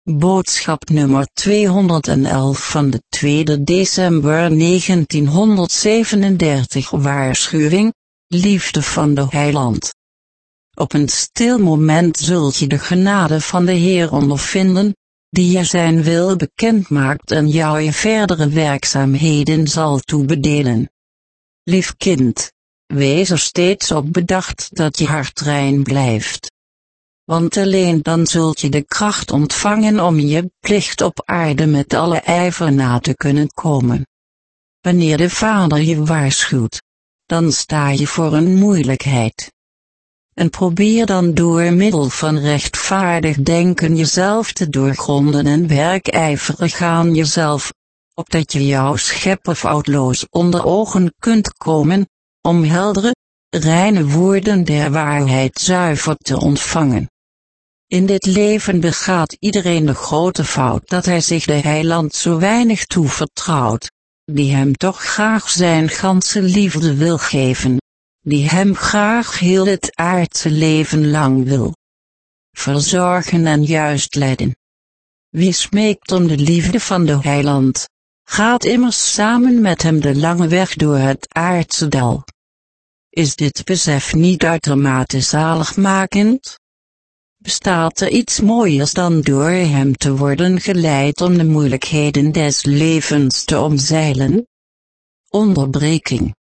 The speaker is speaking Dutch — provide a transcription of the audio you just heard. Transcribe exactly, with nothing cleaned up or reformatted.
Boodschap nummer tweehonderdelf van de tweede december negentienhonderdzevenendertig. Waarschuwing, liefde van de Heiland. Op een stil moment zult je de genade van de Heer ondervinden, die je zijn wil bekend maakt en jou je verdere werkzaamheden zal toebedelen. Lief kind, wees er steeds op bedacht dat je hart rein blijft. Want alleen dan zult je de kracht ontvangen om je plicht op aarde met alle ijver na te kunnen komen. Wanneer de Vader je waarschuwt, dan sta je voor een moeilijkheid. En probeer dan door middel van rechtvaardig denken jezelf te doorgronden en werkijverig aan jezelf, opdat je jouw schepper foutloos onder ogen kunt komen, om heldere, reine woorden der waarheid zuiver te ontvangen. In dit leven begaat iedereen de grote fout dat hij zich de Heiland zo weinig toevertrouwt, die hem toch graag zijn ganse liefde wil geven, die hem graag heel het aardse leven lang wil verzorgen en juist leiden. Wie smeekt om de liefde van de Heiland, gaat immers samen met hem de lange weg door het aardse dal. Is dit besef niet uitermate zaligmakend? Bestaat er iets mooiers dan door hem te worden geleid om de moeilijkheden des levens te omzeilen? Onderbreking.